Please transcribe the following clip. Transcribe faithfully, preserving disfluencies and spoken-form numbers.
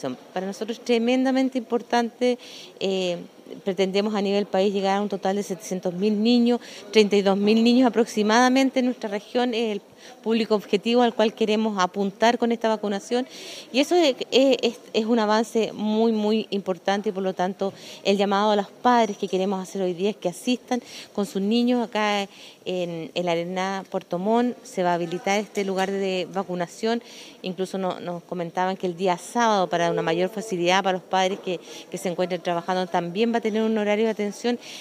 Para nosotros es tremendamente importante, eh, pretendemos a nivel país llegar a un total de setecientos mil niños, treinta y dos mil niños aproximadamente en nuestra región es el público objetivo al cual queremos apuntar con esta vacunación y eso es, es, es un avance muy muy importante y por lo tanto el llamado a los padres que queremos hacer hoy día es que asistan con sus niños acá en, en la Arena Puerto Montt. Se va a habilitar este lugar de vacunación, incluso no, nos comentaban que el día sábado para una mayor facilidad para los padres que, que se encuentren trabajando también va a tener un horario de atención